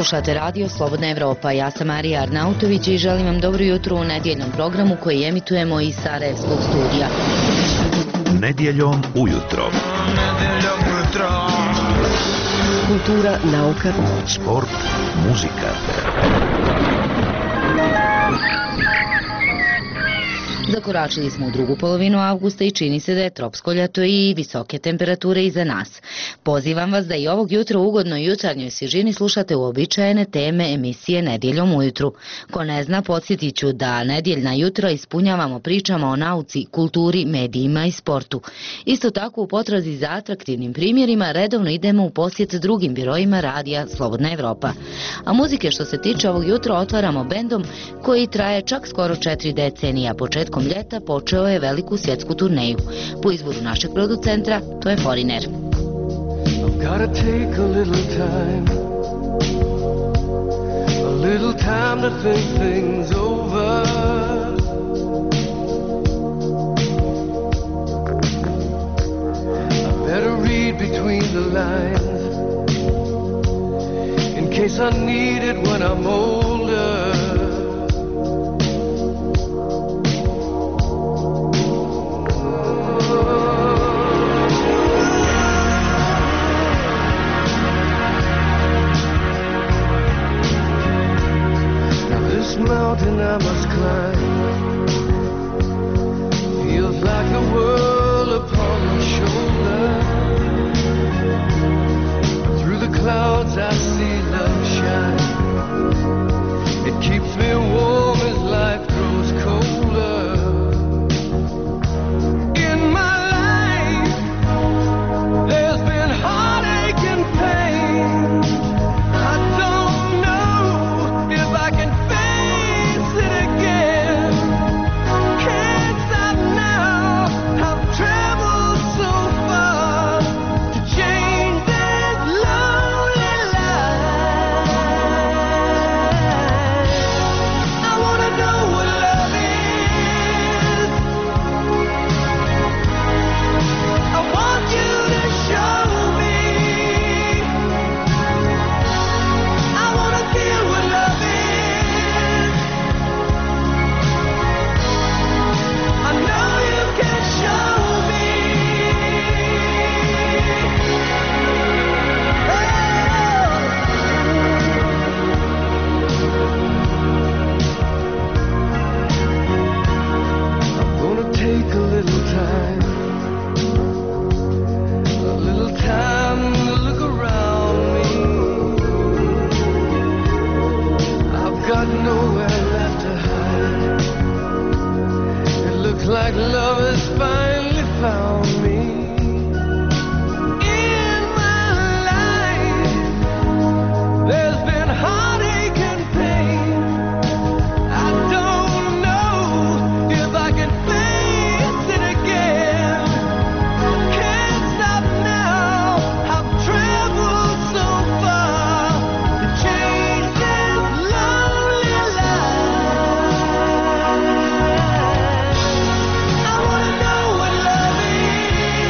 Slušate radio Slobodna Evropa, ja sam Marija Arnautović i želim vam dobro jutro u nedjeljnom programu koji emitujemo iz Sarajevskog studija. Nedjeljom ujutro. Kultura, nauka, sport, muzika. Zakoračili smo u drugu polovinu avgusta i čini se da je tropsko ljeto i visoke temperature iza nas. Pozivam vas da i ovog jutra u ugodnoj jutarnjoj svježini slušate uobičajene teme emisije Nedjeljom ujutru. Ko ne zna, podsjetit ću da nedjeljna jutra ispunjavamo pričama o nauci, kulturi, medijima i sportu. Isto tako u potrazi za atraktivnim primjerima redovno idemo u posjet drugim birojima radija Slobodna Evropa. A muzike što se tiče ovog jutra otvaramo bendom koji traje čak skoro 4 decenija. Početkom ljeta počeo je veliku svjetsku turneju. Po izboru našeg producenta, to je Foreigner. Mountain I must climb feels like the world upon my shoulder. Through the clouds I see love shine. It keeps me warm as life grows colder. In my life there's been heartache and pain. I don't know if I can like love has finally found me. In my life there's been heartache and pain. I don't know if I can face it again. Can't stop now, I've traveled so far to change this lonely life. I wanna know what love is.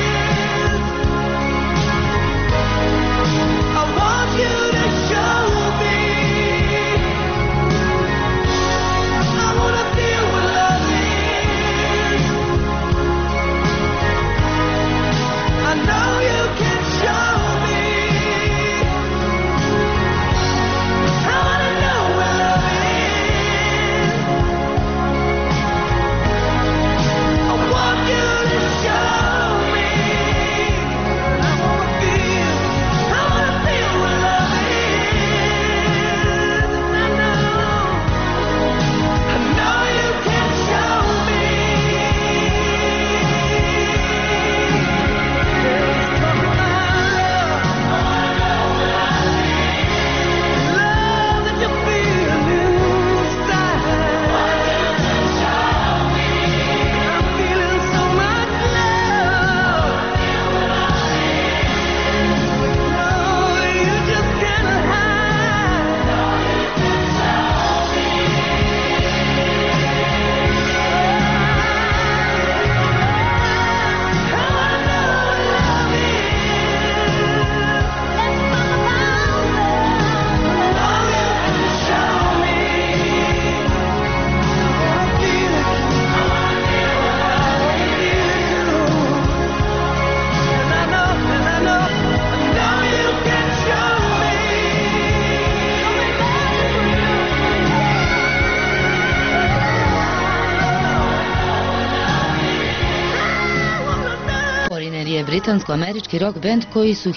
britansko-američki rock band koji su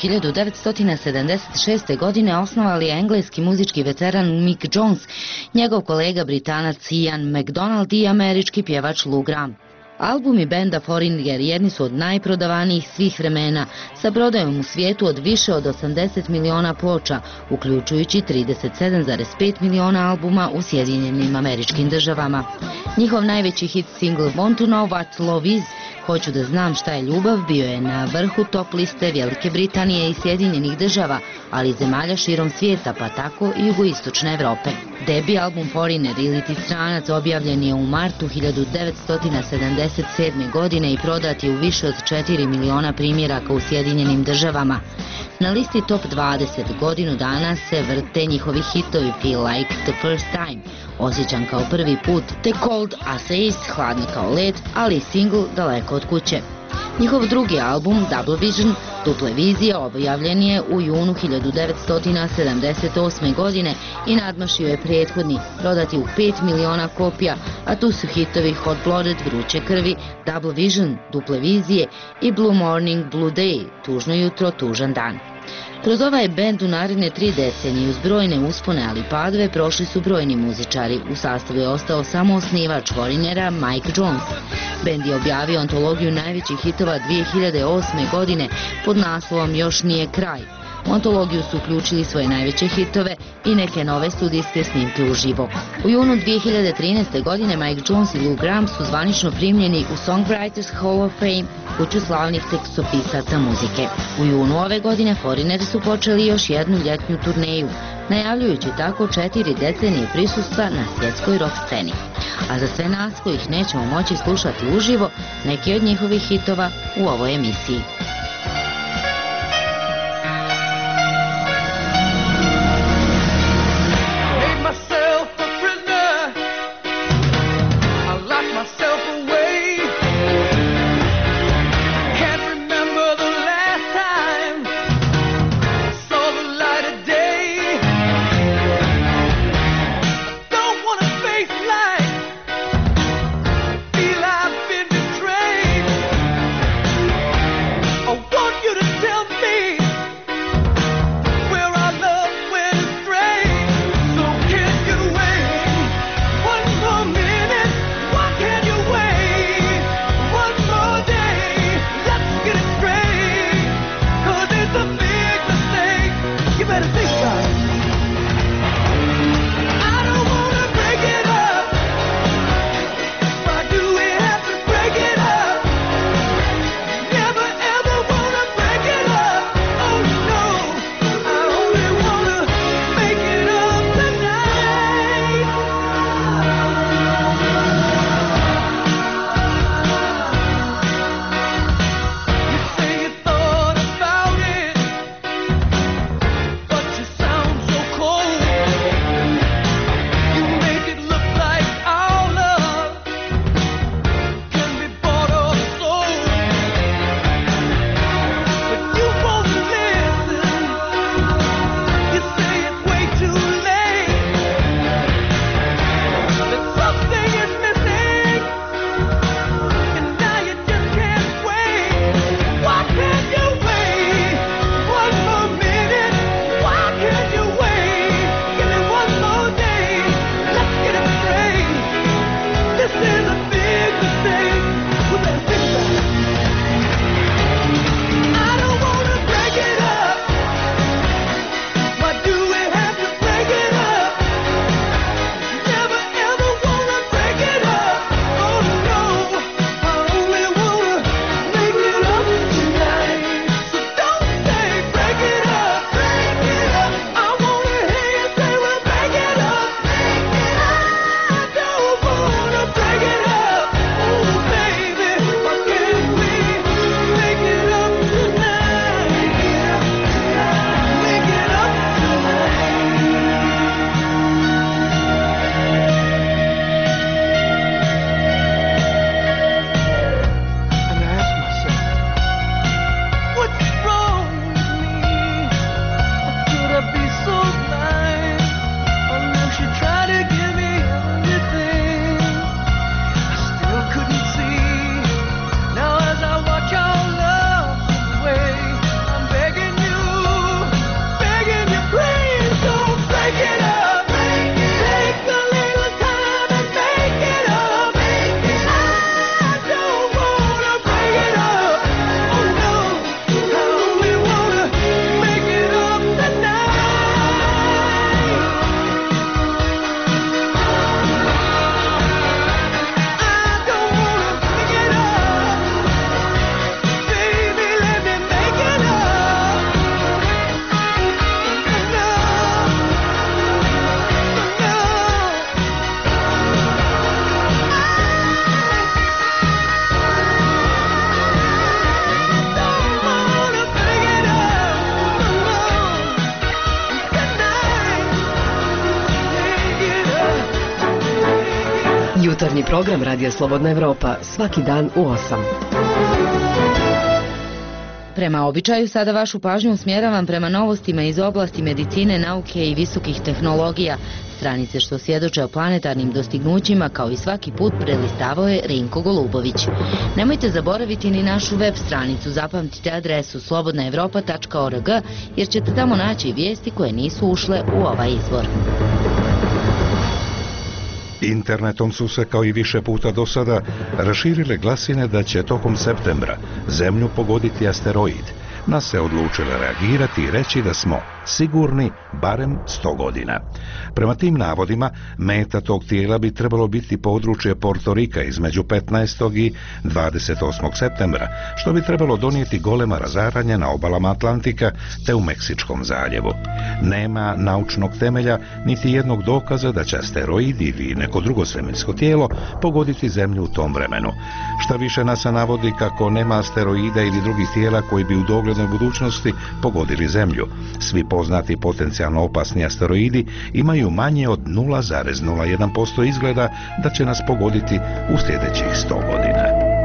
1976. godine osnovali engleski muzički veteran Mick Jones, njegov kolega Britanac Ian MacDonald i američki pjevač Lou Gramm. Albumi benda Foreigner jedni su od najprodavanijih svih vremena, sa prodajom u svijetu od više od 80 miliona ploča, uključujući 37,5 miliona albuma u Sjedinjenim Američkim Državama. Njihov najveći hit single Want to Know What Love Is, Hoću da znam šta je ljubav, bio je na vrhu top liste Velike Britanije i Sjedinjenih Država, ali i zemalja širom svijeta, pa tako i jugoistočne Evrope. Debi album Foreigner ili Ti stranac objavljen je u martu 1977. godine i prodat je u više od 4 miliona primjeraka u Sjedinjenim Državama. Na listi Top 20 godinu dana se vrte njihovi hitovi Feel Like the First Time, Osjećam kao prvi put, te Cold as Ice, Hladni kao led, ali i single Daleko od kuće. Njihov drugi album, Double Vision, Duple vizije, objavljen je u junu 1978. godine i nadmašio je prethodni, prodati u 5 miliona kopija, a tu su hitovi Hot Blooded, Vruće krvi, Double Vision, Duple vizije i Blue Morning, Blue Day, Tužno jutro, tužan dan. Kroz ovaj bend u naredne 3 decenije uz brojne uspone ali padove prošli su brojni muzičari. U sastavu je ostao samo osnivač Foreignera Mike Jones. Bend je objavio antologiju najvećih hitova 2008. godine pod naslovom Još nije kraj. U antologiju su uključili svoje najveće hitove i neke nove studijske snimke uživo. U junu 2013. godine Mike Jones i Lou Gramm su zvanično primljeni u Songwriters Hall of Fame, kuću slavnih tekstopisaca muzike. U junu ove godine Foreigneri su počeli još jednu ljetnju turneju, najavljujući tako 4 decenije prisustva na svjetskoj rock sceni. A za sve nas kojih nećemo moći slušati uživo, neki od njihovih hitova u ovoj emisiji. Oh, Jutarnji program Radija Slobodna Evropa svaki dan u 8. Prema običaju sada vašu pažnju usmjeravam prema novostima iz oblasti medicine, nauke i visokih tehnologija. Stranice što svjedoče o planetarnim dostignućima kao i svaki put prelistavao je Rinko Golubović. Nemojte zaboraviti ni našu web stranicu, zapamtite adresu slobodnaevropa.org jer ćete tamo naći vijesti koje nisu ušle u ovaj izvor. Internetom su se, kao i više puta do sada, raširile glasine da će tokom septembra Zemlju pogoditi asteroid. Nas se odlučile reagirati i reći da smo sigurni barem 100 godina. Prema tim navodima, meta tog tijela bi trebalo biti područje Porto Rika između 15. i 28. septembra, što bi trebalo donijeti golema razaranja na obalama Atlantika te u Meksičkom zaljevu. Nema naučnog temelja niti jednog dokaza da će asteroid ili neko drugo svemirsko tijelo pogoditi Zemlju u tom vremenu. Šta više, NASA navodi kako nema asteroida ili drugih tijela koji bi u doglednoj budućnosti pogodili Zemlju. Svi poznati potencijalno opasni asteroidi imaju manje od 0,01% izgleda da će nas pogoditi u sljedećih 100 godina.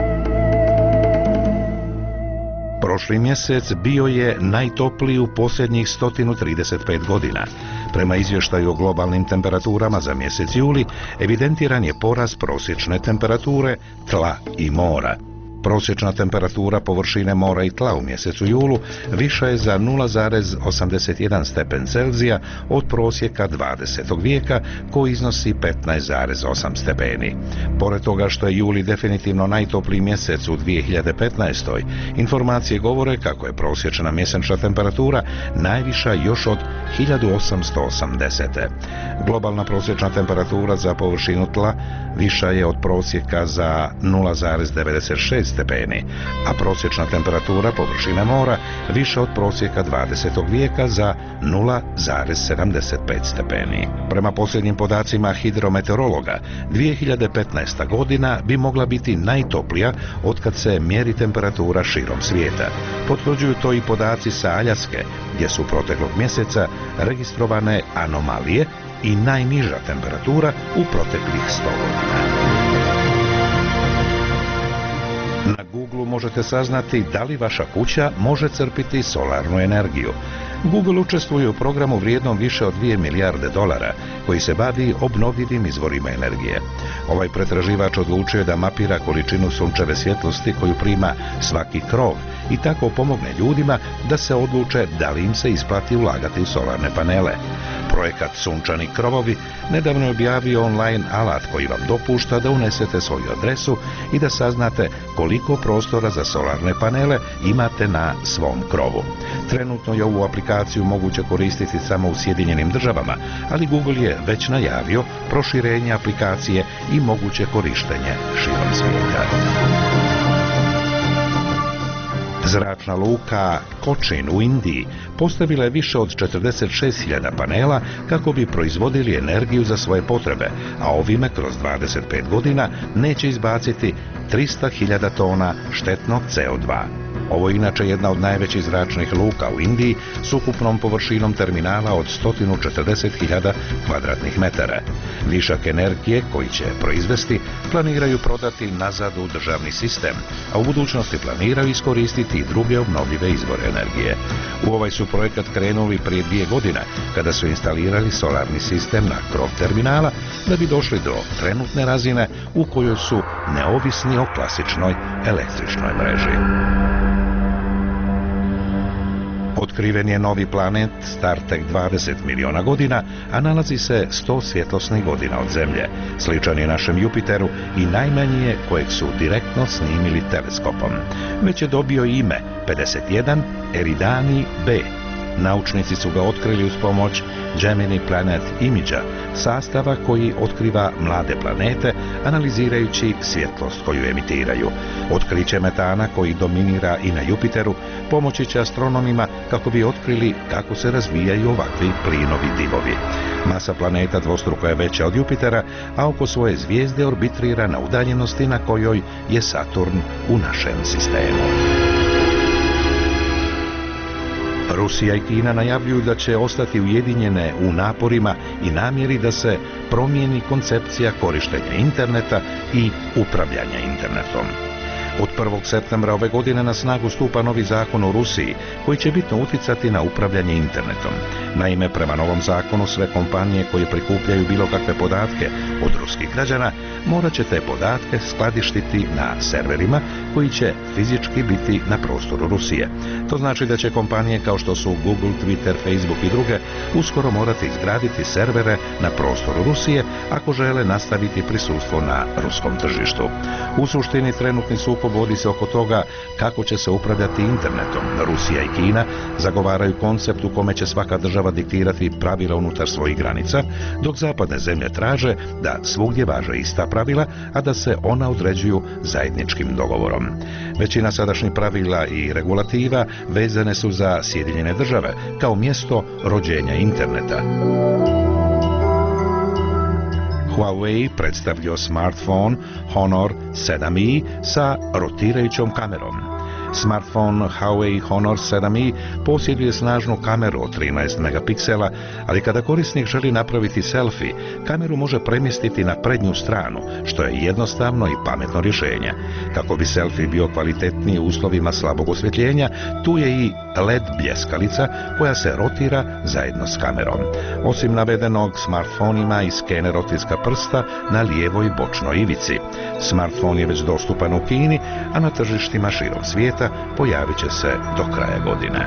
Prošli mjesec bio je najtopliji u posljednjih 135 godina. Prema izvještaju o globalnim temperaturama za mjesec juli, evidentiran je porast prosječne temperature tla i mora. Prosječna temperatura površine mora i tla u mjesecu julu viša je za 0,81 stepen Celzija od prosjeka 20. vijeka koji iznosi 15,8 stepeni. Pored toga što je juli definitivno najtopliji mjesec u 2015. informacije govore kako je prosječna mjesečna temperatura najviša još od 1880. Globalna prosječna temperatura za površinu tla viša je od prosjeka za 0,96 stepeni, a prosječna temperatura površine mora više od prosjeka 20. vijeka za 0,75 stepeni. Prema posljednjim podacima hidrometeorologa, 2015. godina bi mogla biti najtoplija otkad se mjeri temperatura širom svijeta. Potvrđuju to i podaci sa Aljaske, gdje su proteklog mjeseca registrovane anomalije i najniža temperatura u proteklih 100 godina. Na Google možete saznati da li vaša kuća može crpiti solarnu energiju. Google učestvuje u programu vrijednom više od $2 milijarde koji se bavi obnovljivim izvorima energije. Ovaj pretraživač odlučio da mapira količinu sunčeve svjetlosti koju prima svaki krov i tako pomogne ljudima da se odluče da li im se isplati ulagati u solarne panele. Projekat Sunčani krovovi nedavno je objavio online alat koji vam dopušta da unesete svoju adresu i da saznate koliko prostora za solarne panele imate na svom krovu. Trenutno je ovu aplikaciju moguće koristiti samo u Sjedinjenim Državama, ali Google je već najavio proširenje aplikacije i moguće korištenje širom svijeta. Zračna luka Cochin u Indiji postavila je više od 46.000 panela kako bi proizvodili energiju za svoje potrebe, a ovime kroz 25 godina neće izbaciti 300.000 tona štetnog CO2. Ovo je inače jedna od najvećih zračnih luka u Indiji s ukupnom površinom terminala od 140.000 kvadratnih metara. Višak energije koji će proizvesti planiraju prodati nazad u državni sistem, a u budućnosti planiraju iskoristiti i druge obnovljive izvore energije. U ovaj su projekat krenuli prije 2 godine kada su instalirali solarni sistem na krov terminala da bi došli do trenutne razine u kojoj su neovisni o klasičnoj električnoj mreži. Otkriven je novi planet star tek 20 miliona godina, a nalazi se 100 svjetlosnih godina od Zemlje. Sličan je našem Jupiteru i najmanji je kojeg su direktno snimili teleskopom. Već je dobio ime 51 Eridani B. Naučnici su ga otkrili uz pomoć Gemini Planet Imagea, sastava koji otkriva mlade planete analizirajući svjetlost koju emitiraju. Otkriće metana koji dominira i na Jupiteru pomoći će astronomima kako bi otkrili kako se razvijaju ovakvi plinovi divovi. Masa planeta dvostruko je veća od Jupitera, a oko svoje zvijezde orbitrira na udaljenosti na kojoj je Saturn u našem sistemu. Rusija i Kina najavljuju da će ostati ujedinjene u naporima i namjeri da se promijeni koncepcija korištenja interneta i upravljanja internetom. Od 1. septembra ove godine na snagu stupa novi zakon u Rusiji koji će bitno utjecati na upravljanje internetom. Naime, prema novom zakonu sve kompanije koje prikupljaju bilo kakve podatke od ruskih građana morat će te podatke skladištiti na serverima koji će fizički biti na prostoru Rusije. To znači da će kompanije kao što su Google, Twitter, Facebook i druge uskoro morati izgraditi servere na prostoru Rusije ako žele nastaviti prisustvo na ruskom tržištu. U suštini trenutni sukob vodi se oko toga kako će se upravljati internetom. Rusija i Kina zagovaraju koncept u kome će svaka država diktirati pravila unutar svojih granica, dok zapadne zemlje traže da svugdje važe ista pravila, a da se ona određuju zajedničkim dogovorom. Većina sadašnjih pravila i regulativa vezane su za Sjedinjene Države kao mjesto rođenja interneta. Huawei predstavljao smartphone Honor 7i sa rotirajućom kamerom. Smartphone Huawei Honor 7i posjeduje snažnu kameru od 13 megapiksela, ali kada korisnik želi napraviti selfie, kameru može premjestiti na prednju stranu, što je jednostavno i pametno rješenje. Kako bi selfie bio kvalitetniji u uslovima slabog osvjetljenja, tu je i LED bljeskalica koja se rotira zajedno s kamerom. Osim navedenog, smartphone ima i skener otiska prsta na lijevoj bočnoj ivici. Smartphone je već dostupan u Kini, a na tržištima širom svijeta pojavit će se do kraja godine.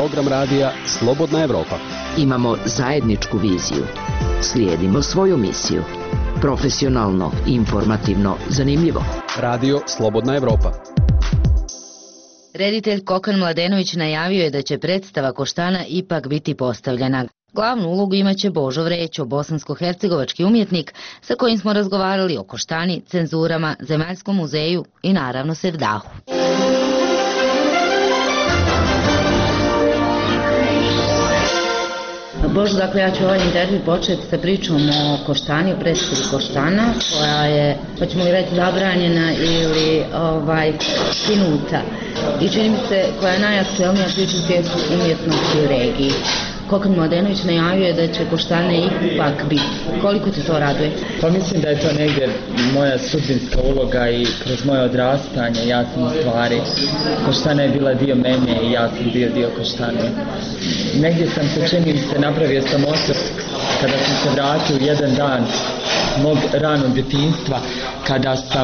program radija Slobodna Evropa. Imamo zajedničku viziju. Slijedimo svoju misiju. Profesionalno, informativno, zanimljivo. Radio Slobodna Evropa. Reditelj Kokan Mladenović najavio je da će predstava Koštana ipak biti postavljena. Glavnu ulogu imaće Božo Vrećo, bosansko-hercegovački umjetnik sa kojim smo razgovarali o Koštani, cenzurama, Zemaljskom muzeju i naravno Sevdahu. Božo, dakle, ja ću ovaj intervju početi sa pričom o Koštani, o predstavi Koštana, koja je, pa ćemo li reći, zabranjena ili skinuta. I čini mi se koja je najaktuelnija priča u svijetu umjetnosti u regiji. Kokan Mladenović najavio je da će Koštane ipak biti. Koliko te to raduje? Pa mislim da je to negdje moja sudbinska uloga i kroz moje odrastanje ja sam u stvari, Koštana je bila dio mene i ja sam bio dio Koštane. Negdje sam se, čini se, napravio sam osvrt kada sam se vratio u jedan dan mog ranog djetinjstva, kada sam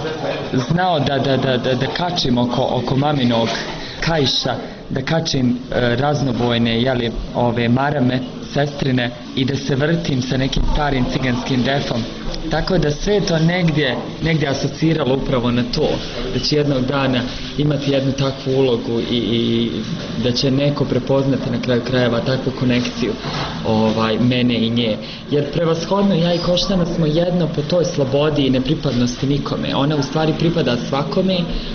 znao da kačim oko maminog kajša, da kačim raznobojne ove marame, sestrine i da se vrtim sa nekim starim ciganskim defom. Tako da sve to negdje asociralo upravo na to, da će jednog dana imati jednu takvu ulogu i da će neko prepoznati na kraju krajeva takvu konekciju mene i nje. Jer prevashodno ja i Koštana smo jedno po toj slobodi i nepripadnosti nikome. Ona u stvari pripada svakome,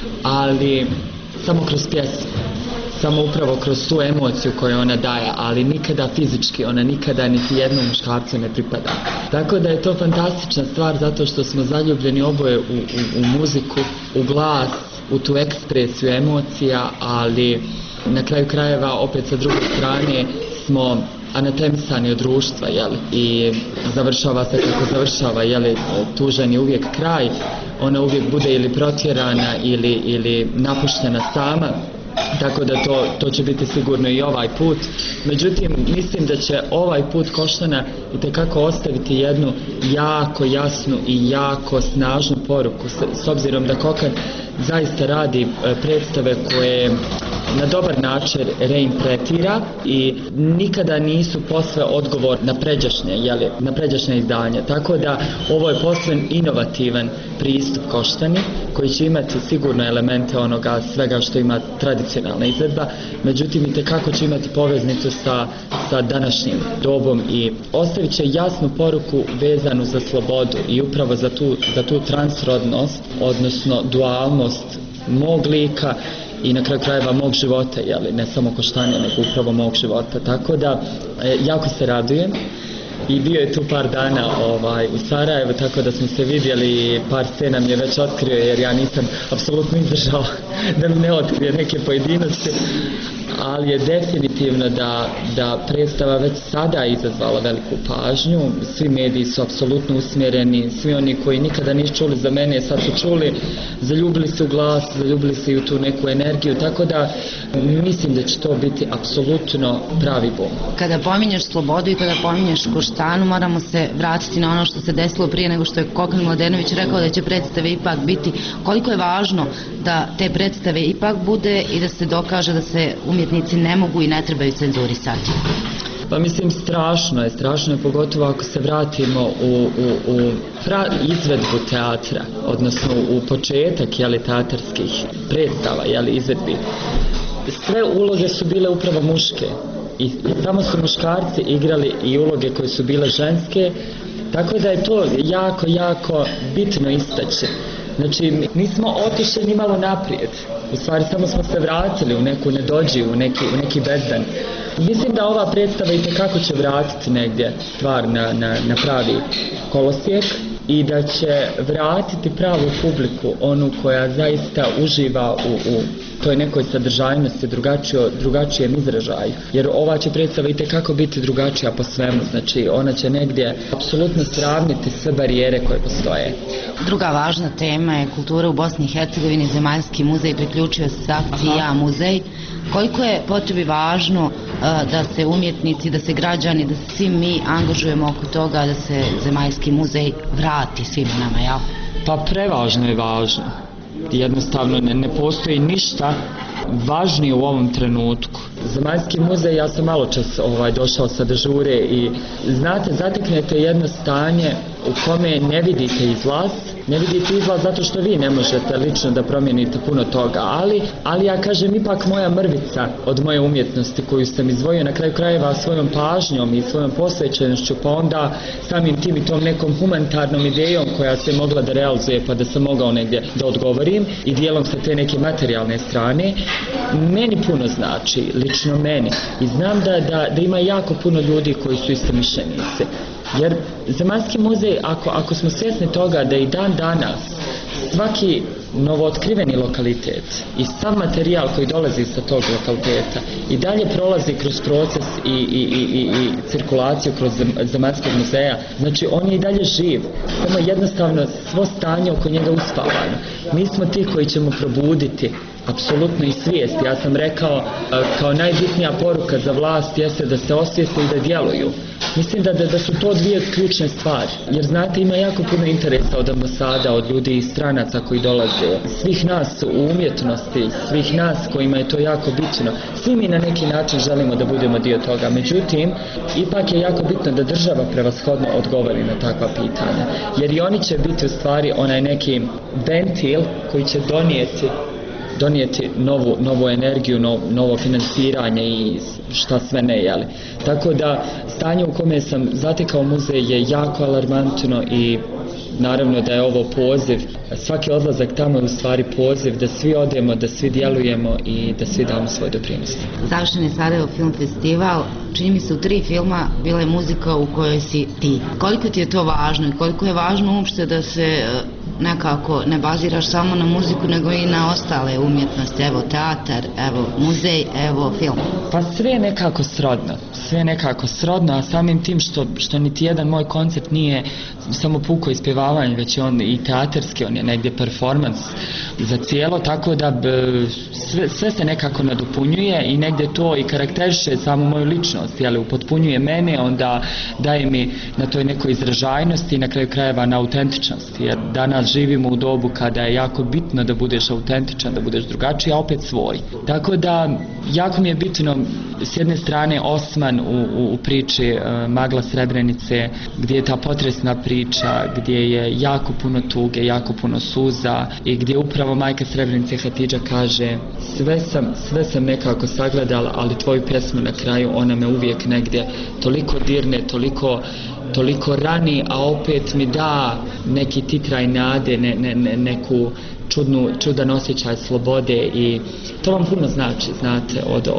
ali samo kroz pjesmu. Samo upravo kroz tu emociju koju ona daje, ali nikada fizički, ona nikada niti jednom muškarcu ne pripada. Tako da je to fantastična stvar zato što smo zaljubljeni oboje u muziku, u glas, u tu ekspresiju emocija, ali na kraju krajeva opet sa druge strane smo anatemisani od društva, i završava se kako završava, tužan je uvijek kraj, ona uvijek bude ili protjerana ili napuštena sama. Tako da to će biti sigurno i ovaj put. Međutim, mislim da će ovaj put Koštana itekako ostaviti jednu jako jasnu i jako snažnu poruku, s obzirom da Kokan zaista radi predstave koje na dobar način reinterpretira i nikada nisu posve odgovor na pređašnje izdanje. Tako da ovo je posve inovativan pristup Koštani koji će imati sigurno elemente onoga svega što ima tradicionalna izvedba, međutim itekako će imati poveznicu sa današnjim dobom i ostavit će jasnu poruku vezanu za slobodu i upravo za tu transrodnost, odnosno dualnost mog lika i na kraju krajeva mog života, ne samo Koštane, nego upravo mog života. Tako da jako se radujem i bio je tu par dana u Sarajevu, tako da smo se vidjeli i par scena mi je već otkrio, jer ja nisam apsolutno izdržao da mi ne otkrije neke pojedinosti, ali je definitivno da predstava već sada izazvala veliku pažnju. Svi mediji su apsolutno usmjereni, svi oni koji nikada nisu čuli za mene sad su čuli, zaljubili se u glas, zaljubili se i u tu neku energiju, tako da mislim da će to biti apsolutno pravi bum. Kada pominješ slobodu i kada pominješ Koštanu, moramo se vratiti na ono što se desilo prije nego što je Kokan Mladenović rekao da će predstave ipak biti. Koliko je važno da te predstave ipak bude i da se dokaže da se umjetnici ne mogu i ne trebaju cenzurisati? Pa mislim, strašno je pogotovo ako se vratimo u izvedbu teatra, odnosno u početak teatarskih predstava, izvedbi. Sve uloge su bile upravo muške i tamo su muškarci igrali i uloge koje su bile ženske, tako da je to jako, jako bitno istaći. Znači, nismo otišli ni malo naprijed, u stvari samo smo se vratili u neku nedođiju, u neki bezdan. Mislim da ova predstava itekako će vratiti negdje stvar na pravi kolosijek i da će vratiti pravu publiku, onu koja zaista uživa u toj nekoj sadržajnosti, drugačijem izražaju. Jer ova će predstava itekako biti drugačija po svemu, znači ona će negdje apsolutno sravniti sve barijere koje postoje. Druga važna tema je kultura u Bosni i Hercegovini. Zemaljski muzej priključio se akciji Ja muzej. Koliko je po tebi važno da se umjetnici, da se građani, da se svi mi angažujemo oko toga da se Zemaljski muzej vrati svima nama, jel? Pa prevažno je važno. Jednostavno ne postoji ništa važnije u ovom trenutku. Zemaljski muzej, ja sam malo čas došao sa dežure i znate, zateknete jedno stanje u kome ne vidite izlaz, zato što vi ne možete lično da promijenite puno toga, ali ja kažem ipak moja mrvica od moje umjetnosti koju sam izdvojio na kraju krajeva svojom pažnjom i svojom posvećenošću, pa onda samim tim i tom nekom humanitarnom idejom koja se mogla da realizuje pa da sam mogao negdje da odgovorim i dijelom sa te neke materijalne strane, meni puno znači, lično meni, i znam da ima jako puno ljudi koji su istomišljenici. Jer Zemaljski muzej, ako smo svjesni toga da i dan danas svaki novootkriveni lokalitet i sav materijal koji dolazi sa tog lokaliteta i dalje prolazi kroz proces i cirkulaciju kroz Zemaljskog muzeja, znači on je i dalje živ, samo jednostavno svo stanje oko njega uspavano. Mi smo ti koji ćemo probuditi apsolutno i svijest. Ja sam rekao, kao najbitnija poruka za vlast jeste da se osvijeste i da djeluju. Mislim da su to dvije ključne stvari. Jer znate, ima jako puno interesa od ambasada, od ljudi i stranaca koji dolaze. Svih nas u umjetnosti, svih nas kojima je to jako bitno. Svi mi na neki način želimo da budemo dio toga. Međutim, ipak je jako bitno da država prevashodno odgovori na takva pitanja. Jer i oni će biti u stvari onaj neki ventil koji će donijeti novu energiju, novo financiranje i šta sve ne, jeli. Tako da stanje u kome sam zatekao muzej je jako alarmantno i naravno da je ovo poziv, svaki odlazak tamo je u stvari poziv da svi odemo, da svi djelujemo i da svi damo svoj doprinos. Završen je Sarajevo film festival, čini mi se u 3 filma bila je muzika u kojoj si ti. Koliko ti je to važno i koliko je važno uopšte da se nekako ne baziraš samo na muziku nego i na ostale umjetnosti, evo teatar, evo muzej, evo film? Pa sve je nekako srodno, a samim tim što niti jedan moj koncept nije samo puko ispjevavanje, već je on i teatarski, on je negdje performans za cijelo, tako da sve se nekako nadopunjuje i negdje to i karakteriše samu moju ličnost, jel, upotpunjuje mene, onda daje mi na toj nekoj izražajnosti i na kraju krajeva na autentičnosti, jer danas živimo u dobu kada je jako bitno da budeš autentičan, da budeš drugačiji, a opet svoj. Tako da jako mi je bitno s jedne strane Osman u priči Magla Srebrenice, gdje je ta potresna priča, gdje je jako puno tuge, jako puno suza i gdje upravo majka Srebrenice Hatidža kaže sve sam nekako sagledala, ali tvoju pjesmu na kraju, ona me uvijek negdje toliko dirne, toliko rani, a opet mi da neki titraj nade, neku čudan osjećaj slobode i to vam puno znači, znate,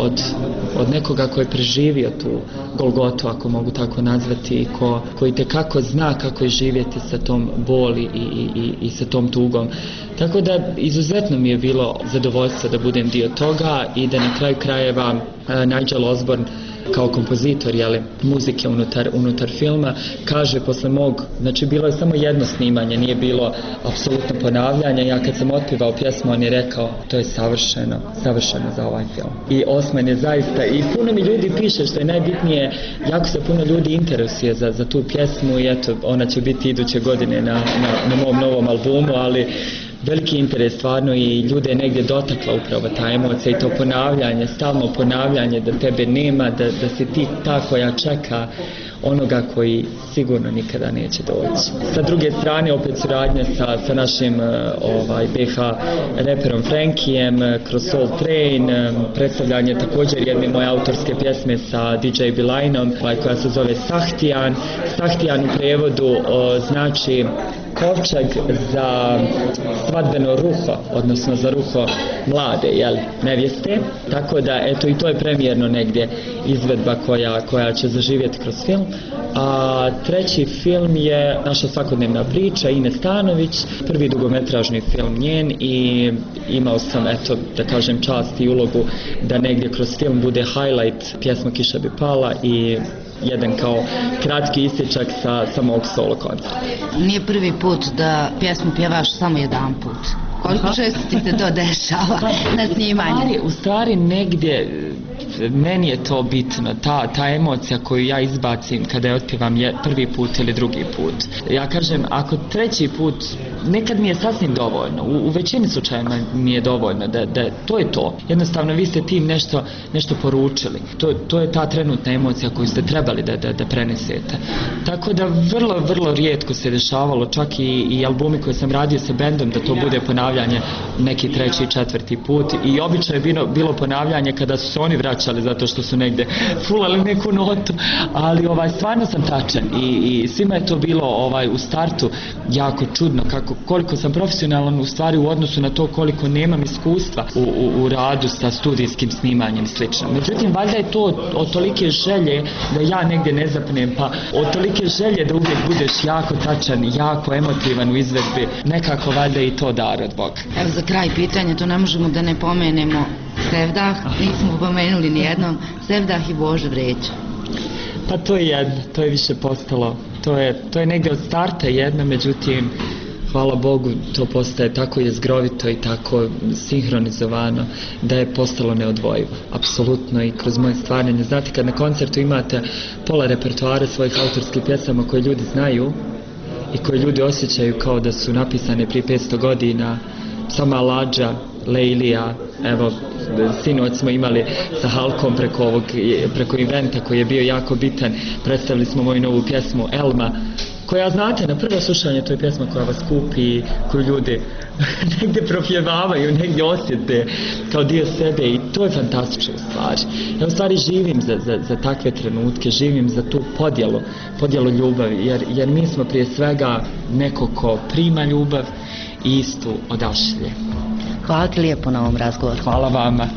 od nekoga ko je preživio tu Golgotu, ako mogu tako nazvati, koji tekako zna kako je živjeti sa tom boli i sa tom tugom. Tako da izuzetno mi je bilo zadovoljstvo da budem dio toga i da na kraju krajeva Nigel Osborne kao kompozitor, jeli, muzike unutar filma, kaže posle mog, znači bilo je samo jedno snimanje, nije bilo apsolutno ponavljanja. Ja kad sam otpivao pjesmu, on je rekao, to je savršeno za ovaj film. I Osman je zaista, i puno mi ljudi piše, što je najbitnije, jako se puno ljudi interesuje za tu pjesmu i eto, ona će biti iduće godine na mom novom albumu, ali veliki interes stvarno i ljude je negdje dotakla upravo ta emocija i to ponavljanje, stalno ponavljanje da tebe nema, da si ti ta koja čeka onoga koji sigurno nikada neće doći. Sa druge strane opet suradnja sa našim BH reperom Frankijem kroz Soul Train, predstavljanje također jedne moje autorske pjesme sa DJ Bilajnom koja se zove Sahtijan. Sahtijan u prevodu znači kovčeg za svadbeno ruho, odnosno za ruho mlade, nevjeste, tako da eto i to je premijerno negdje izvedba koja će zaživjeti kroz film. A treći film je naša svakodnevna priča Ine Stanović, prvi dugometražni film njen i imao sam, eto, da kažem, čast i ulogu da negdje kroz film bude highlight pjesma Kiša bi pala i jedan kao kratki isječak sa mog solo koncerta. Nije prvi put da pjesmu pjevaš samo jedan put. Koliko često ti se to dešava na snimanju? U stvari negdje meni je to bitno, ta emocija koju ja izbacim kada je otpjevam prvi put ili drugi put. Ja kažem, ako treći put nekad mi je sasvim dovoljno, u većini slučajeva mi je dovoljno da to je to. Jednostavno vi ste tim nešto poručili. To je ta trenutna emocija koju ste trebali da prenesete. Tako da vrlo rijetko se dešavalo, čak i albumi koje sam radio sa bendom, da to bude ponavljanje neki 3. i 4. put, i obično je bilo ponavljanje kada su se oni vraćali zato što su negde fulali neku notu, ali stvarno sam tačan i svima je to bilo u startu jako čudno koliko sam profesionalan u stvari u odnosu na to koliko nemam iskustva u radu sa studijskim snimanjem i slično. Međutim, valjda je to od tolike želje da ja negdje ne zapnem, pa od tolike želje da uvijek budeš jako tačan, jako emotivan u izvedbi, nekako valjda i to dar od Boga. Evo za kraj pitanja, to ne možemo da ne pomenemo Sevdah, nismo pomenuli nijednom, Sevdah i Božo Vreća. Pa to je jedno, to je više postalo, to je negdje od starta jedno, međutim, hvala Bogu, to postaje tako jezgrovito i tako sinhronizovano da je postalo neodvojivo. Apsolutno, i kroz moje stvaranje. Znate, kad na koncertu imate pola repertoara svojih autorskih pjesama koje ljudi znaju i koje ljudi osjećaju kao da su napisane prije 500 godina, sama Lađa, Lejlija, evo, sinoć smo imali sa Halkom preko eventa koji je bio jako bitan, predstavili smo moju novu pjesmu Elma, koja, znate, na prvo slušanje to je pjesma koja vas kupi, koju ljudi negdje propjevavaju, negdje osjete kao dio sebe, i to je fantastično u stvari. Ja u stvari živim za takve trenutke, živim za tu podjelu ljubavi, jer mi smo prije svega neko ko prima ljubav i istu odašilje. Hvala ti lijepo na ovom razgovoru. Hvala vama.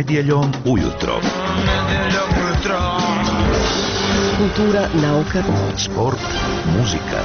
Nedjeljom ujutro. Kultura, nauka, Sport, muzika.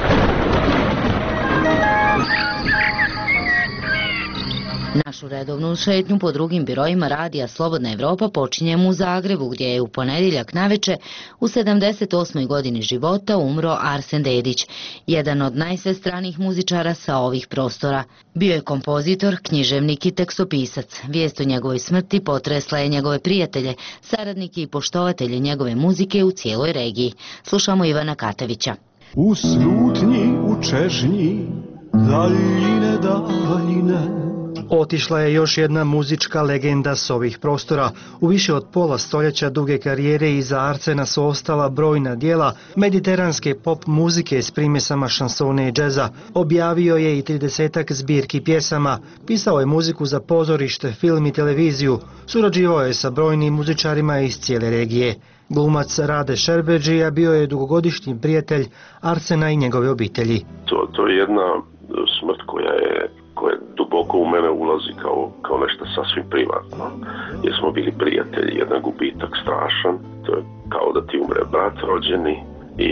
Našu redovnu šetnju po drugim biroima radija Slobodna Evropa počinjemo u Zagrebu, gdje je u ponedjeljak naveče u 78. godini života umro Arsen Dedić, jedan od najsvestranijih muzičara sa ovih prostora. Bio je kompozitor, književnik i tekstopisac. Vijest o njegovoj smrti potresla je njegove prijatelje, saradnike i poštovatelje njegove muzike u cijeloj regiji. Slušamo Ivana Katavića. U slutnji, u čežnji, daljine, daljine. Otišla je još jedna muzička legenda s ovih prostora. U više od pola stoljeća duge karijere iza Arsena su ostala brojna djela mediteranske pop muzike s primjesama šansone i džeza. Objavio je i 30-ak zbirki pjesama. Pisao je muziku za pozorište, film i televiziju. Surađivao je sa brojnim muzičarima iz cijele regije. Glumac Rade Šerbedžija bio je dugogodišnji prijatelj Arsena i njegove obitelji. To je jedna smrt koja duboko u mene ulazi kao nešto sasvim privatno. Jer smo bili prijatelji, jedan gubitak strašan, to je kao da ti umre brat rođeni i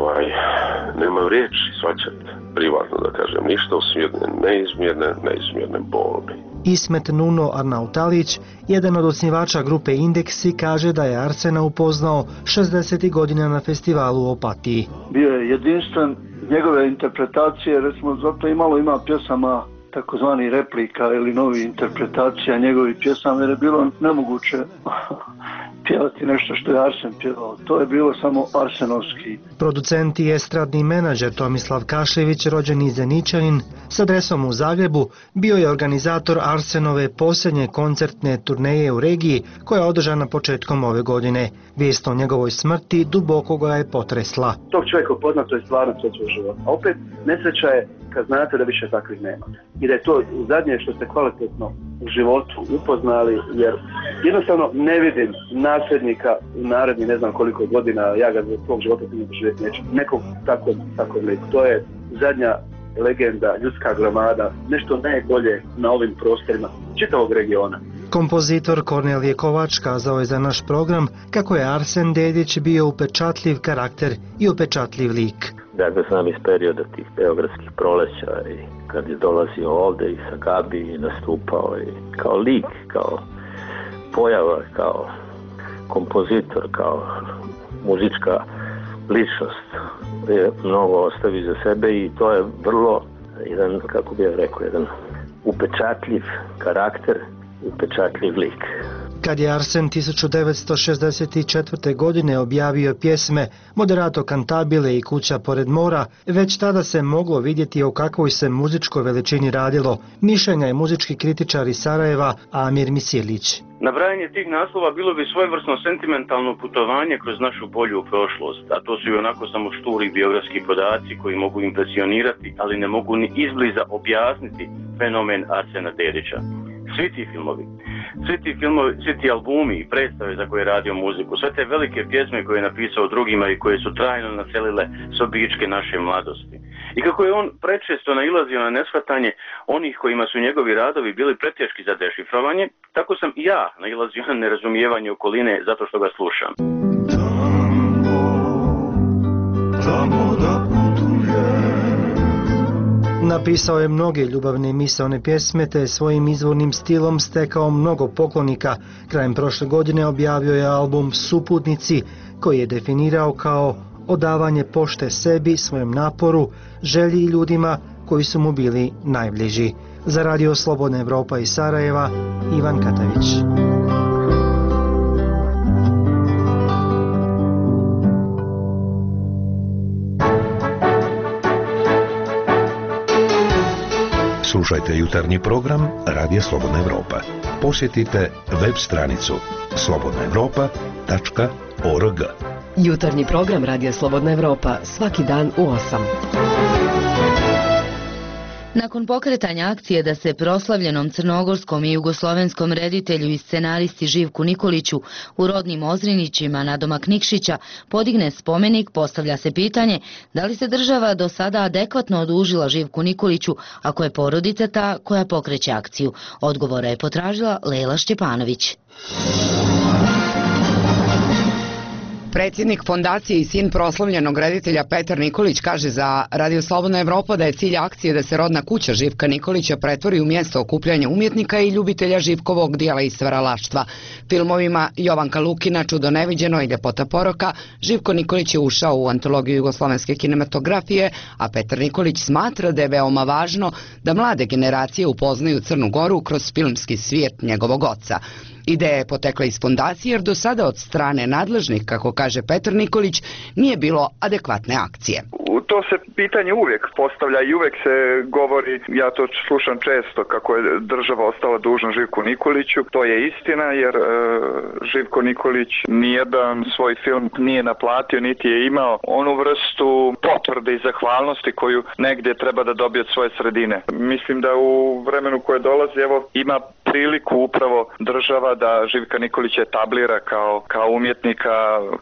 nemam riječi svačati privatno da kažem ništa osim jedne neizmjerne boli. Ismet Nuno Arnautalić, jedan od osnivača grupe Indeksi, kaže da je Arsena upoznao 60. godina na festivalu u Opatiji. Bio je jedinstven, njegove interpretacije, recimo zato ima pjesama takozvani replika ili novi interpretacija njegovih pjesama, jer je bilo nemoguće pjevati nešto što je Arsen pjevao. To je bilo samo arsenovski. Producent i estradni menadžer Tomislav Kašević, rođeni Zeničanin, s adresom u Zagrebu, bio je organizator Arsenove posljednje koncertne turneje u regiji, koja je održana početkom ove godine. Vijest o njegovoj smrti duboko ga je potresla. Tog čovjeka upoznat, to je stvarno sreća u životu. A opet, nesreća je kad znate da više takvih nema. I da je to zadnje što ste kvalitetno u životu upoznali, jer jednostavno ne vidim nasljednika u narednih ne znam koliko godina, ja ga za svog života ne doživjeti neću. Nekog takvom liku. To je zadnja legenda, ljudska gromada, nešto najbolje na ovim prostorima čitavog regiona. Kompozitor Kornelije Kovač kazao je za naš program kako je Arsen Dedić bio upečatljiv karakter i upečatljiv lik. Dakle, znam iz perioda tih beogradskih proleća i kad je dolazio ovdje i sa Gabi i nastupao i kao lik, kao pojava, kao kompozitor, kao muzička ličnost je mnogo ostavi za sebe i to je vrlo jedan, kako bih rekao, jedan upečatljiv karakter, upečatljiv lik. Kad je Arsen 1964. godine objavio pjesme Moderato Cantabile i Kuća pored mora, već tada se moglo vidjeti o kakvoj se muzičkoj veličini radilo. Mišljenja je muzički kritičar iz Sarajeva Amir Misilić. Nabrajanje tih naslova bilo bi svojevrsno sentimentalno putovanje kroz našu bolju prošlost, a to su i onako samo šturi biografski podaci koji mogu impresionirati, ali ne mogu ni izbliza objasniti fenomen Arsena Dedića. Svi ti albumi i predstave za koje je radio muziku, sve te velike pjesme koje je napisao drugima i koje su trajno naselile sobičke naše mladosti. I kako je on prečesto nailazio na neshvatanje onih kojima su njegovi radovi bili preteški za dešifrovanje, tako sam i ja nailazio na nerazumijevanje okoline zato što ga slušam. Napisao je mnoge ljubavne i misaone pjesme te svojim izvornim stilom stekao mnogo poklonika. Krajem prošle godine objavio je album Suputnici koji je definirao kao odavanje pošte sebi, svojem naporu, želji i ljudima koji su mu bili najbliži. Za Radio Slobodna Evropa iz Sarajeva, Ivan Katavić. Slušajte jutarnji program Radija Slobodna Evropa. Posjetite web stranicu slobodnaevropa.org. Jutarnji program Radija Slobodna Evropa svaki dan u 8. Nakon pokretanja akcije da se proslavljenom crnogorskom i jugoslovenskom reditelju i scenaristi Živku Nikoliću u rodnim Ozrinićima nadomak Nikšića podigne spomenik, postavlja se pitanje da li se država do sada adekvatno odužila Živku Nikoliću ako je porodica ta koja pokreće akciju. Odgovora je potražila Lela Šćepanović. Predsjednik fondacije i sin proslavljenog reditelja Petar Nikolić kaže za Radio Slobodna Evropa da je cilj akcije da se rodna kuća Živka Nikolića pretvori u mjesto okupljanja umjetnika i ljubitelja Živkovog dijela i stvaralaštva. Filmovima Jovanka Lukina, Čudo neviđeno i Ljepota poroka, Živko Nikolić je ušao u antologiju jugoslovenske kinematografije, a Petar Nikolić smatra da je veoma važno da mlade generacije upoznaju Crnu Goru kroz filmski svijet njegovog oca. Ideja je potekla iz fondacije jer do sada od strane nadležnih, kako kaže Petar Nikolić, nije bilo adekvatne akcije. To se pitanje uvijek postavlja i uvijek se govori, ja to slušam često, kako je država ostala dužna Živku Nikoliću. To je istina jer Živko Nikolić nijedan svoj film nije naplatio niti je imao onu vrstu potvrde i zahvalnosti koju negdje treba da dobije od svoje sredine. Mislim da u vremenu koje dolazi evo ima priliku upravo država da Živka Nikolića etablira kao umjetnika,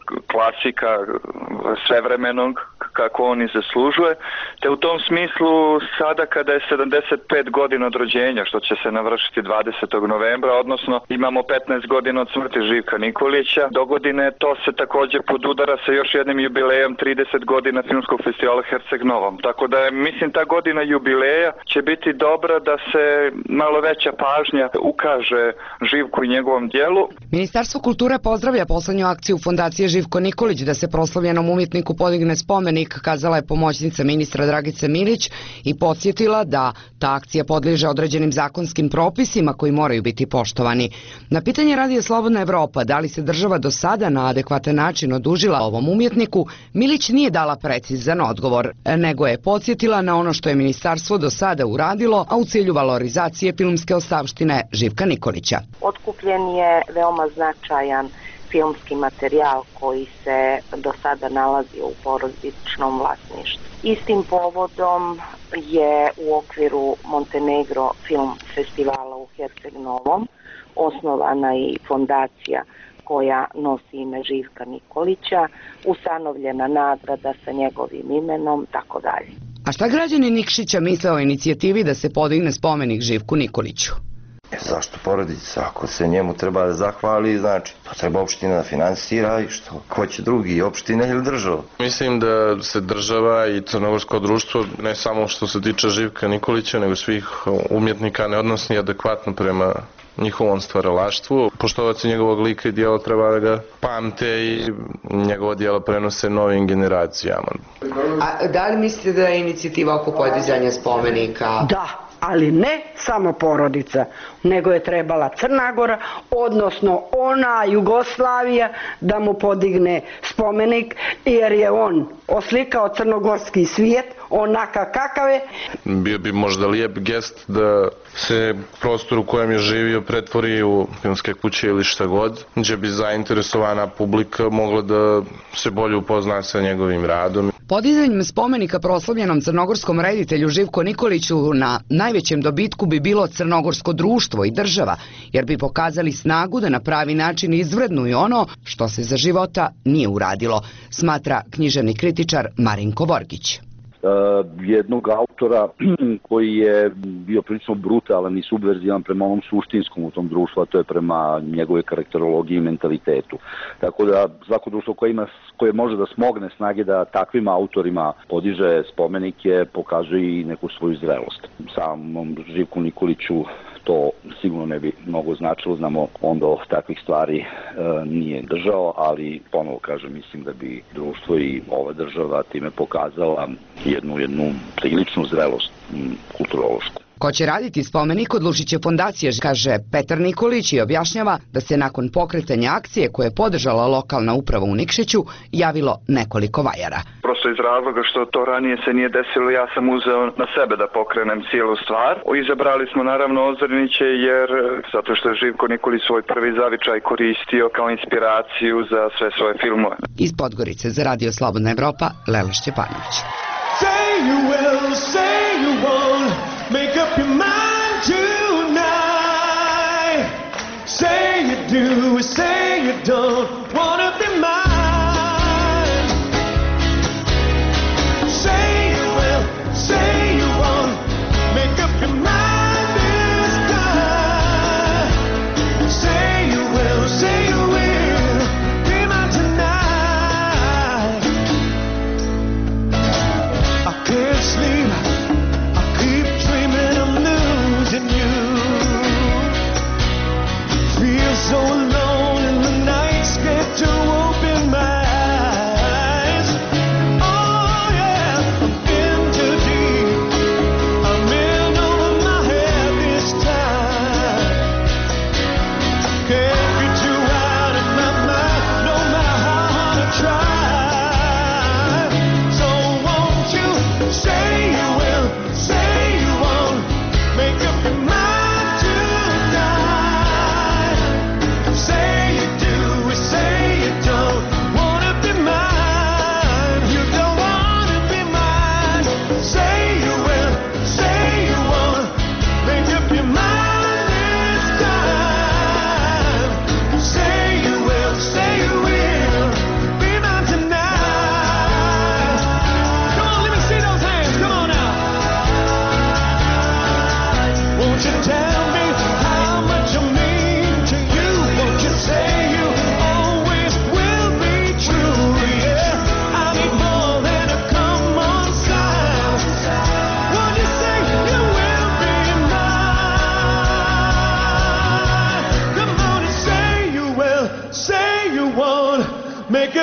klasika svevremenog kako on i zaslužuje, te u tom smislu sada kada je 75 godina od rođenja, što će se navršiti 20. novembra, odnosno imamo 15 godina od smrti Živka Nikolića, dogodine to se također podudara sa još jednim jubilejem 30 godina Filmskog festivala Herceg Novom. Tako da mislim ta godina jubileja će biti dobra da se malo veća pažnja ukaže Živku i njegovom dijelu. Ministarstvo kulture pozdravlja poslednju akciju fondacije Živko Nikolić da se proslavljenom umjetniku podigne spomenik, kazala je pomoćnica ministra Dragica Milić i podsjetila da ta akcija podliježe određenim zakonskim propisima koji moraju biti poštovani. Na pitanje Radio Slobodna Evropa da li se država do sada na adekvatan način odužila ovom umjetniku, Milić nije dala precizan odgovor, nego je podsjetila na ono što je ministarstvo do sada uradilo, a u cilju valorizacije filmske ostavštine Živka Nikolića. Otkupljen je veoma značajan filmski materijal koji se do sada nalazio u porodičnom vlasništvu. Istim povodom je u okviru Montenegro film festivala u Herceg Novom osnovana i fondacija koja nosi ime Živka Nikolića, ustanovljena nagrada sa njegovim imenom, tako dalje. A šta građani Nikšića misle o inicijativi da se podigne spomenik Živku Nikoliću? Zašto porodica? Ako se njemu treba da zahvali, znači to treba opština da finansira i što? Ko će drugi, opština ili država? Mislim da se država i crnogorsko društvo, ne samo što se tiče Živka Nikolića, nego svih umjetnika ne odnosi adekvatno prema njihovom stvaralaštvu. Poštovaci njegovog lika i dijela treba da ga pamte i njegovo dijelo prenose novim generacijama. A da li mislite da je inicijativa oko podizanja spomenika? Da. Ali ne samo porodica, nego je trebala Crna Gora, odnosno ona Jugoslavija da mu podigne spomenik, jer je on oslikao crnogorski svijet onaka kakav je. Bio bi možda lijep gest da se prostor u kojem je živio pretvori u filmske kuće ili šta god, gdje bi zainteresovana publika mogla da se bolje upozna sa njegovim radom. Podizanjem spomenika proslavljenom crnogorskom reditelju Živku Nikoliću na najvećem dobitku bi bilo crnogorsko društvo i država, jer bi pokazali snagu da na pravi način izvrednuju ono što se za života nije uradilo, smatra književni kritičar Marinko Vorgić. Jednog autora koji je bio prilično brutalan i subverzivan prema onom suštinskom u tom društvu, a to je prema njegove karakterologiji i mentalitetu. Tako da svako društvo koje može da smogne snage da takvim autorima podiže spomenike, pokazuje i neku svoju zrelost. Samom Živku Nikoliću to sigurno ne bi mnogo značilo, znamo onda takvih stvari nije držao, ali ponovo kažem, mislim da bi društvo i ova država time pokazala jednu priličnu zrelost kulturološku. Ko će raditi spomenik odlučit će fondacija, kaže Petar Nikolić i objašnjava da se nakon pokretanja akcije koje je podržala lokalna uprava u Nikšiću javilo nekoliko vajara. Prosto iz razloga što to ranije se nije desilo, ja sam uzeo na sebe da pokrenem cijelu stvar. Izabrali smo naravno Ozreniće jer zato što je Živko Nikolić svoj prvi zavičaj koristio kao inspiraciju za sve svoje filmove. Iz Podgorice za Radio Slobodna Evropa, Lela Šćepanović. Say you will, say you won't.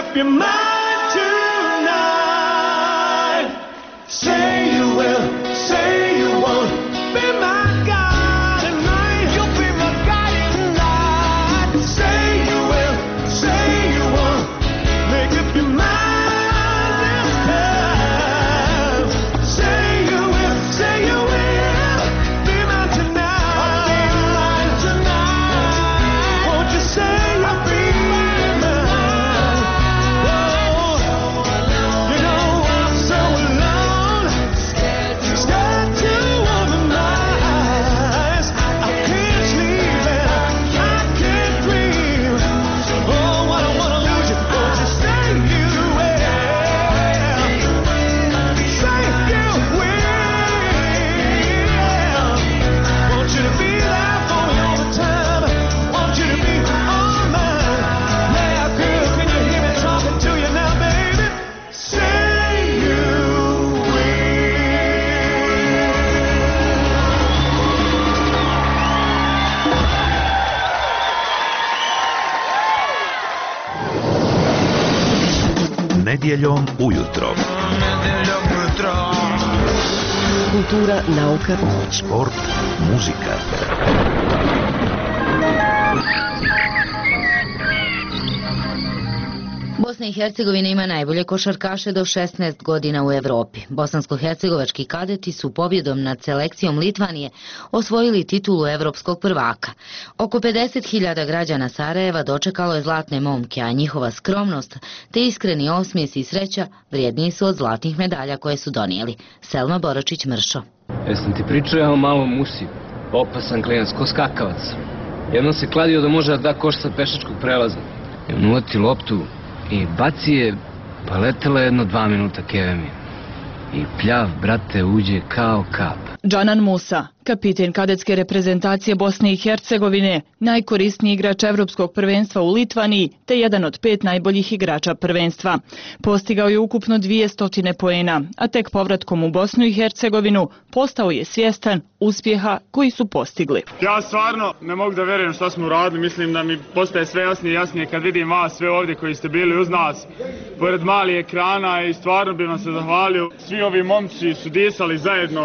up your mind tonight. Say you will, say you won't be my guiding light. You'll be my guiding light. Say you will, say you won't. Make up your mind this time. Say you will, say you will. Be mine tonight. Be mine tonight. Won't you say you'll be mine? Oh, you know I'm so alone. Scared to open my eyes. I can't sleep and I can't dream. Oh, I don't wanna lose you. Won't you say you will? Say you will. Want you to be there for me all the time. Want you to be all mine. Now, girl, can you hear me talking to you now, baby? Say you will. Nedjeljom ujutro. Kultura, nauka, Sport, muzika. Bosna i Hercegovina ima najbolje košarkaše do 16 godina u Evropi. Bosansko-hercegovački kadeti su pobjedom nad selekcijom Litvanije osvojili titulu evropskog prvaka. Oko 50.000 građana Sarajeva dočekalo je zlatne momke, a njihova skromnost te iskreni osmijes i sreća vrijedniji su od zlatnih medalja koje su donijeli. Selma Boročić-Mršo. Jesam ti pričao ja o malom Musi, opasan klinac, ko skakavac. Jednom se kladio da može da koš sa pešačkog prelaza. I on uvati loptu i baci je, pa letela jedno 2 minuta keve mi. I pljav, brate, uđe kao kap. Džanan Musa, kapiten kadetske reprezentacije Bosne i Hercegovine, najkorisniji igrač Evropskog prvenstva u Litvaniji, te jedan od 5 najboljih igrača prvenstva. Postigao je ukupno 200 poena, a tek povratkom u Bosnu i Hercegovinu postao je svjestan uspjeha koji su postigli. Ja stvarno ne mogu da vjerujem šta smo uradili, mislim da mi postaje sve jasnije i jasnije kad vidim vas sve ovdje koji ste bili uz nas, pored malih ekrana, i stvarno bih vam se zahvalio. Svi ovi momci su disali zajedno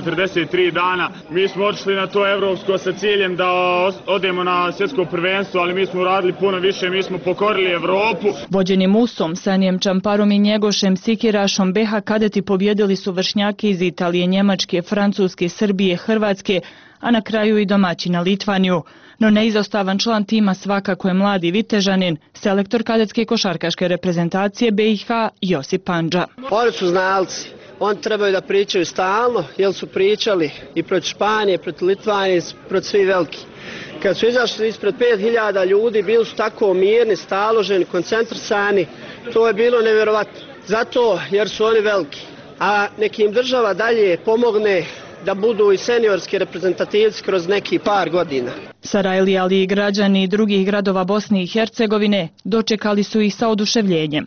143 dana. Mi smo otišli na to evropsko sa ciljem da odemo na svjetsko prvenstvo, ali mi smo uradili puno više, mi smo pokorili Evropu. Vođeni Musom, Sanijem Čamparom i Njegošem Sikirašom BH kadeti pobjedili su vršnjake iz Italije, Njemačke, Francuske, Srbije, Hrvatske, a na kraju i domaćina Litvaniju. No neizostavan član tima svakako je mladi Vitežanin, selektor kadetske košarkaške reprezentacije BiH Josip Pandža. Oni su znalci. Oni trebaju da pričaju stalno, jer su pričali i protiv Španije, protiv Litvanije, protiv svih veliki. Kad su izašli ispred 5000 ljudi, bili su tako mirni, staloženi, koncentrisani, to je bilo nevjerovatno. Zato jer su oni veliki. A neki im država dalje pomogne da budu i seniorski reprezentativci kroz neki par godina. Sarajli, ali i građani drugih gradova Bosne i Hercegovine dočekali su ih sa oduševljenjem.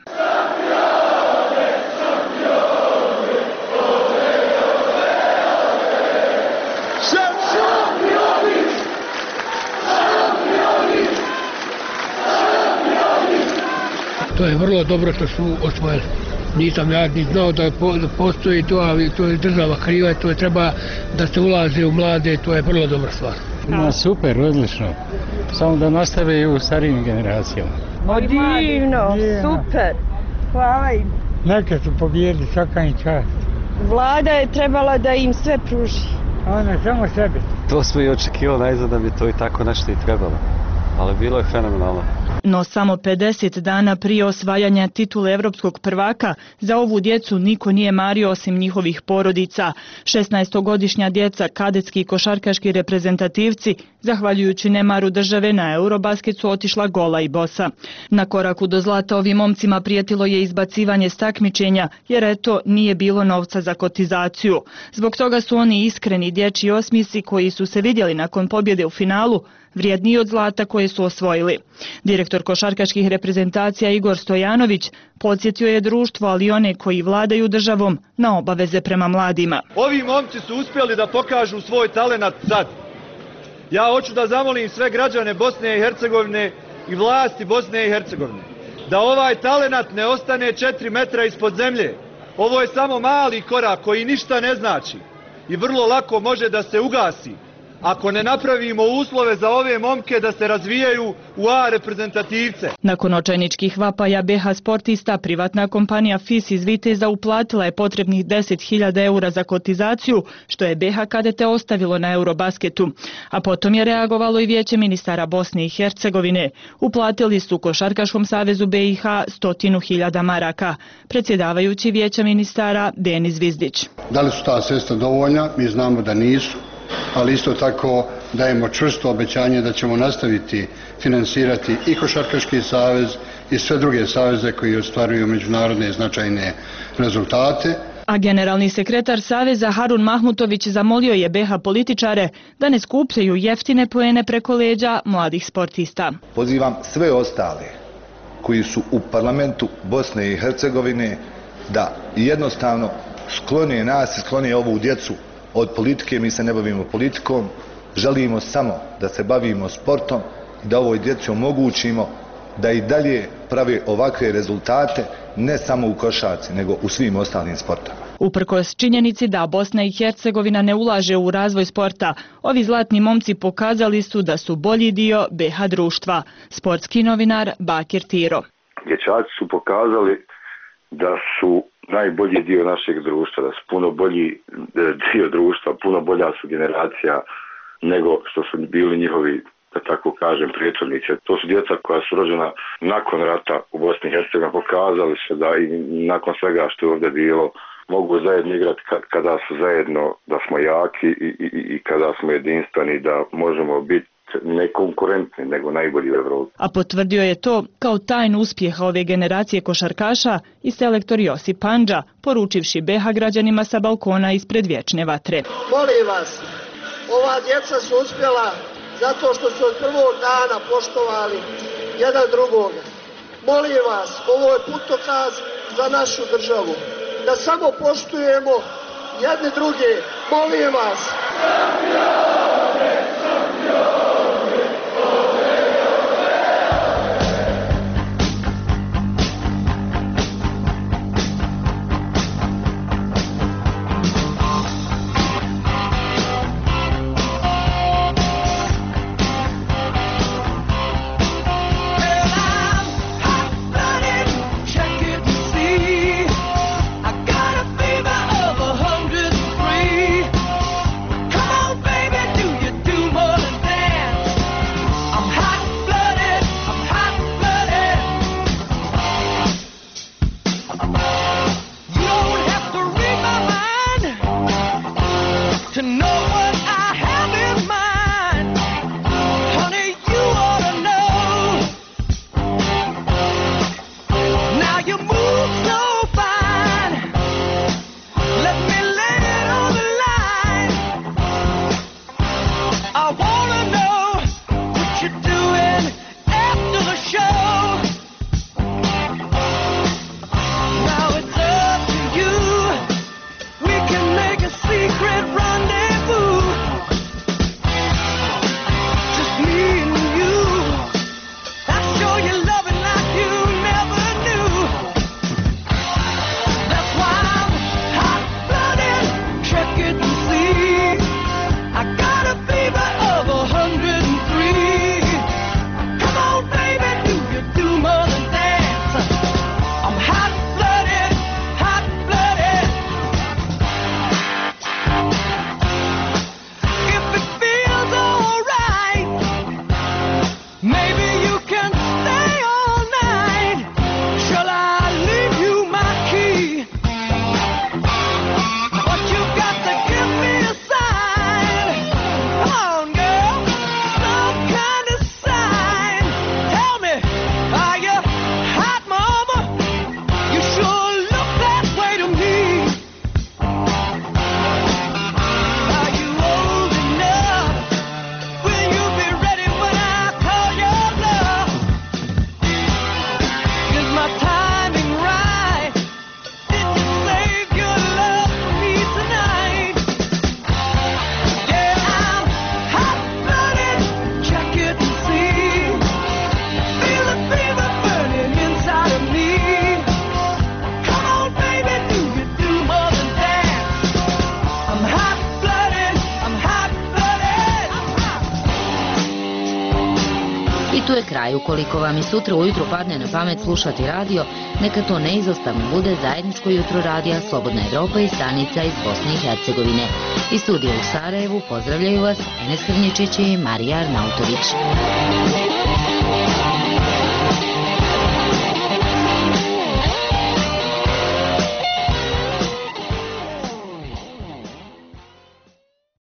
To je vrlo dobro što su osvojili. Nisam ja ni znao da postoji to, ali to je država kriva, to je treba da se ulaze u mlade, to je vrlo dobra stvar. Super, odlično. Samo da nastave i u starijim generacijama. Divno, super. Hvala im. Neka su pobjedili, svaka im čast. Vlada je trebala da im sve pruži. Ona samo sebi. To smo i očekivali najzad da bi to i tako nešto i trebalo. Ali bilo je fenomenalno. No samo 50 dana prije osvajanja titule evropskog prvaka za ovu djecu niko nije mario osim njihovih porodica. 16-godišnja djeca, kadetski i košarkaški reprezentativci, zahvaljujući nemaru države na Eurobasket su otišla gola i bosa. Na koraku do zlata ovim momcima prijetilo je izbacivanje s takmičenja, jer eto nije bilo novca za kotizaciju. Zbog toga su oni iskreni dječji osmijesi koji su se vidjeli nakon pobjede u finalu vrijedniji od zlata koje su osvojili. Direktor košarkaških reprezentacija Igor Stojanović podsjetio je društvo, ali i one koji vladaju državom, na obaveze prema mladima. Ovi momci su uspjeli da pokažu svoj talenat sad. Ja hoću da zamolim sve građane Bosne i Hercegovine i vlasti Bosne i Hercegovine da ovaj talenat ne ostane 4 metra ispod zemlje. Ovo je samo mali korak koji ništa ne znači i vrlo lako može da se ugasi ako ne napravimo uslove za ove momke da se razvijaju u A reprezentativce. Nakon očajničkih vapaja BH sportista, privatna kompanija FIS iz Viteza uplatila je potrebnih 10.000 eura za kotizaciju, što je BH kadete ostavilo na Eurobasketu. A potom je reagovalo i Vijeće ministara Bosne i Hercegovine. Uplatili su Košarkaškom savezu BiH 100.000 maraka. Predsjedavajući Vijeća ministara Denis Zvizdić. Da li su ta sredstva dovoljna? Mi znamo da nisu, ali isto tako dajemo čvrsto obećanje da ćemo nastaviti finansirati i Košarkaški savez i sve druge saveze koji ostvaruju međunarodne značajne rezultate. A generalni sekretar Saveza Harun Mahmutović zamolio je BH političare da ne skupljaju jeftine poene preko leđa mladih sportista. Pozivam sve ostale koji su u parlamentu Bosne i Hercegovine da jednostavno sklone nas i sklone ovu djecu od politike. Mi se ne bavimo politikom, želimo samo da se bavimo sportom i da ovoj djeci omogućimo da i dalje prave ovakve rezultate, ne samo u košarci, nego u svim ostalim sportama. Uprkos činjenici da Bosna i Hercegovina ne ulaže u razvoj sporta, ovi zlatni momci pokazali su da su bolji dio BH društva. Sportski novinar Bakir Tiro. Dječaci su pokazali da su najbolji dio našeg društva, da su puno bolji dio društva, puno bolja su generacija nego što su bili njihovi, da tako kažem, prethodnici. To su djeca koja su rođena nakon rata u Bosni i Hercegovini, pokazali se da i nakon svega što je ovdje bilo mogu zajedno igrati kada su zajedno, da smo jaki i kada smo jedinstveni, da možemo biti ne konkurentni, nego najbolji u Evropi. A potvrdio je to kao tajnu uspjeha ove generacije košarkaša i selektor Josip Pandža, poručivši BH građanima sa balkona ispred Vječne vatre. Molim vas, ova djeca su uspjela zato što su od prvog dana poštovali jedan drugoga. Molim vas, ovo je putokaz za našu državu, da samo poštujemo jedni druge. Molim vas. Secret rendezvous. Tu je kraj. Ukoliko vam i sutra ujutru padne na pamet slušati radio, neka to neizostavno bude zajedničko jutro radija Slobodna Evropa i stanica iz Bosne i Hercegovine. Iz studija u Sarajevu pozdravljaju vas Enes Hrničić i Marija Arnautović.